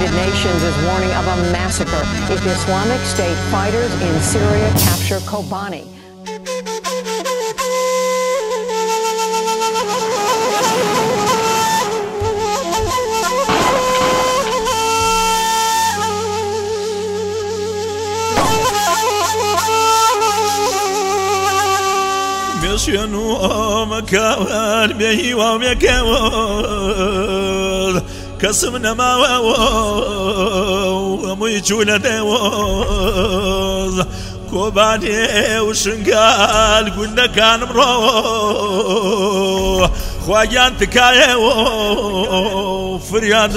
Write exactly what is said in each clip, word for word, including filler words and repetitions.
United Nations is warning of a massacre if Islamic State fighters in Syria capture Kobani. مشينو مكان بيه ومكان كسمنا ما وميجونا دواز كوباني وشنقال قلنا كان مرو خواجان تكايا فريان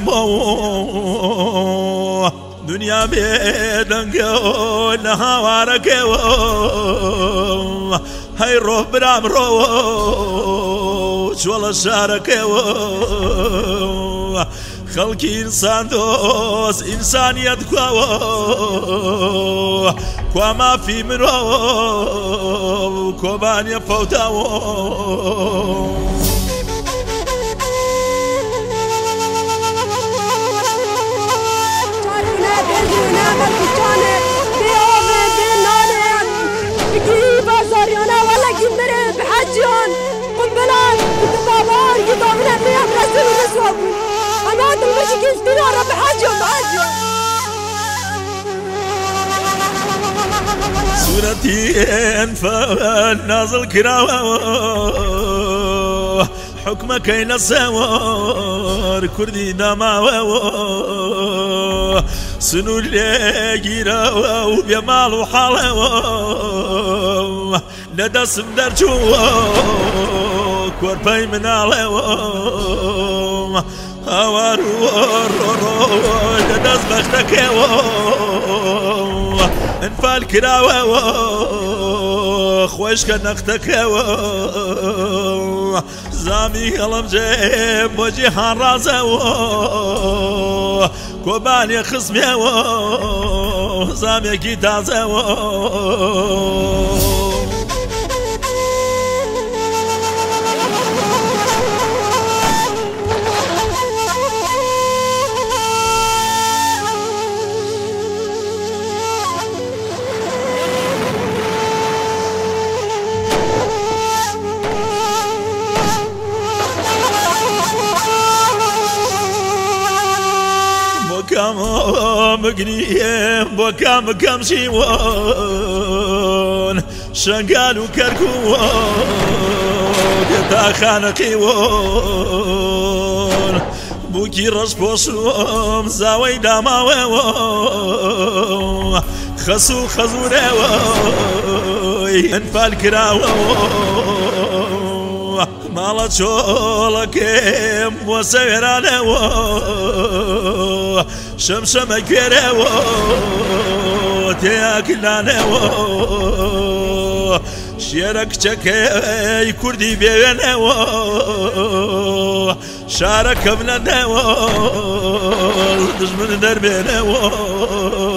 رسمو دنيا بيدنقو نهاواركو هاي روح برام روش والله شاركو خلقي إنسان دوس إنسانية كوا كوا ما في منو كوبان يفوتاو بحجون قنبلات بالطبابات يضامنا فيها مرسل ونسوب أمات المشكين استنارة بحجون بحجون سورتي انفال نازل كراوة حكمك ينصور كردي دماوة سنو اللي جيراوة وبيمال وحالوة ندسم درجو كورباي منالو هوارو ندس بختكو انفال كراوة خوش كنختكو زامي قلم جيب وجهان رازو كوباني خصميو زامي كيتازو بكام مقنيه بكام كم شيوان شنقال وكركوان يتا خانقيوان بوكي رش بوشوام زاوي داماوان خسو خزوراوان انفال كراوان مالا شولكيم وسيرانو شمشم كيرو تياكلانو شيرك شكي كردي بينو شارك ابن دو دجمن دربينو